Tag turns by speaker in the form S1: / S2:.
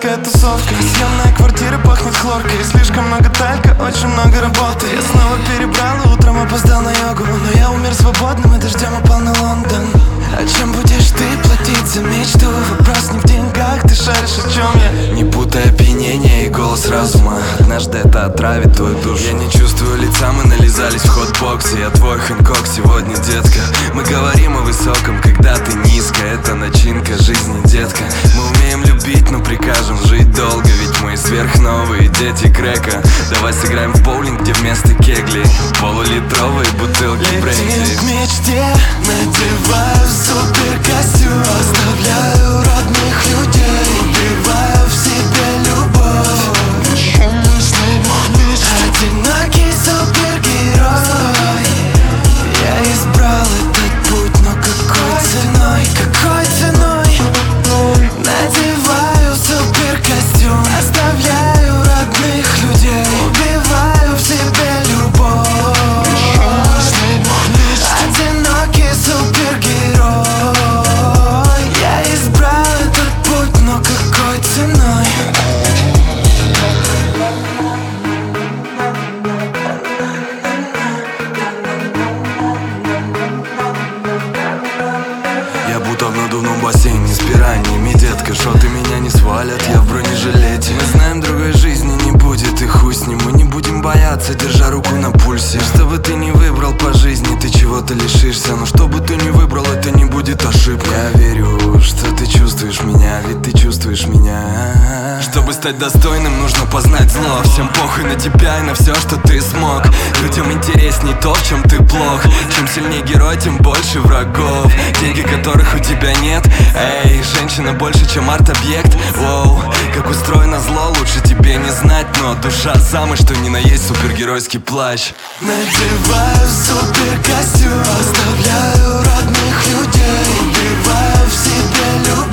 S1: Детская тусовка, съемная квартира пахнет хлоркой. Слишком много талька, очень много работы. Я снова перебрал и утром опоздал на йогу. Но я умер свободным и дождем упал на Лондон. О чем будешь ты платить за мечту? Вопрос не в деньгах, ты шаришь, о чем я. Не путай опьянение и голос разума. Однажды это отравит твою душу. Я не чувствую лица, мы нализались в хотбоксе. Я твой Хэнкок сегодня, детка. Мы говорим о высоком, когда ты низко. Это начинка жизни, детка. Мы умеем любить, но прикажем жить долго. Ведь мы сверхновые дети крека. Давай сыграем в боулинг, где вместо кеглей полулитровые бутылки бренди. Летим к мечте, надеваю супер костюм. Оставляю родных людей, убиваю в себе любовь. Одинокий супергерой. Я избрал этот путь, но какой ценой? Какой ценой? Надеваю супер костюм. Оставляю родных людей, убиваю в себе любовь. Одинокий супергерой. Я избрал этот путь, но какой ценой? Я будто в надувном бассейне с пираньями, детка. Шоты меня не свалят, я в бронежилете. Мы знаем, другой жизни не будет, и хуй с ним. Мы не будем бояться, держа руку на пульсе. Что бы ты ни выбрал по жизни, ты чего-то лишишься. Но что бы ты ни выбрал, это не будет ошибкой. Я верю, что ты чувствуешь меня, ведь ты чувствуешь меня. Чтобы стать достойным, нужно познать зло. Всем похуй на тебя и на все, что ты смог. Людям интересней то, в чем ты плох. Чем сильнее герой, тем больше врагов. Деньги, которых у тебя нет. Эй, женщина больше, чем арт-объект. Воу, как устроено зло, лучше тебе не знать. Но душа самый, что ни на есть супергеройский плащ. Надеваю супер костюм. Оставляю родных людей, убиваю в себе любовь.